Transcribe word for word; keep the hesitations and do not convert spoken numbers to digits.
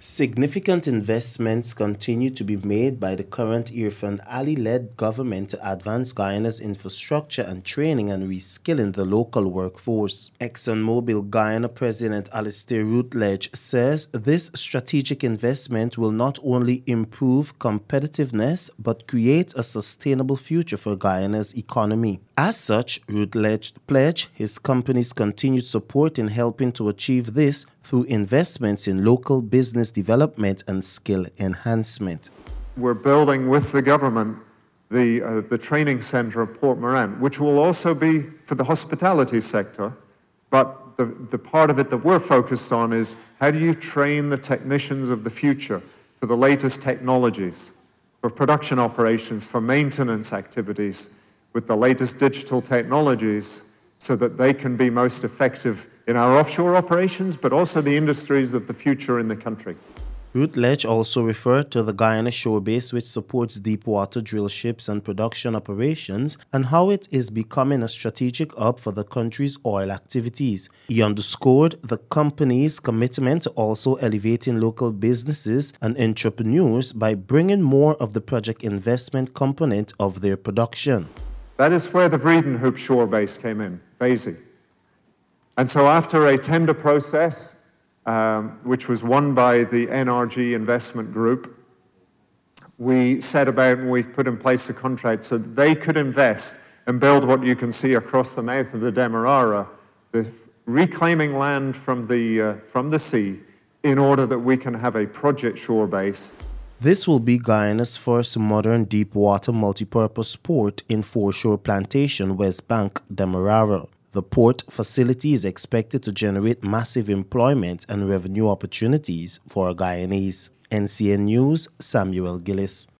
Significant investments continue to be made by the current Irfan Ali-led government to advance Guyana's infrastructure and training and reskilling the local workforce. ExxonMobil Guyana President Alistair Rutledge says this strategic investment will not only improve competitiveness but create a sustainable future for Guyana's economy. As such, Rutledge pledged his company's continued support in helping to achieve this through investments in local business development and skill enhancement. We're building with the government the, uh, the training center of Port Morant, which will also be for the hospitality sector, but the, the part of it that we're focused on is how do you train the technicians of the future for the latest technologies, for production operations, for maintenance activities, with the latest digital technologies so that they can be most effective in our offshore operations, but also the industries of the future in the country. Rutledge also referred to the Guyana shore base, which supports deep-water drill ships and production operations, and how it is becoming a strategic hub for the country's oil activities. He underscored the company's commitment to also elevating local businesses and entrepreneurs by bringing more of the project investment component of their production. That is where the Vredenhoop shore base came in, Basie. And so after a tender process, um, which was won by the N R G Investment Group, we set about and we put in place a contract so that they could invest and build what you can see across the mouth of the Demerara, the reclaiming land from the, uh, from the sea, in order that we can have a project shore base. This will be Guyana's first modern deep-water multipurpose port in Foreshore Plantation, West Bank, Demerara. The port facility is expected to generate massive employment and revenue opportunities for Guyanese. N C N News, Samuel Gillis.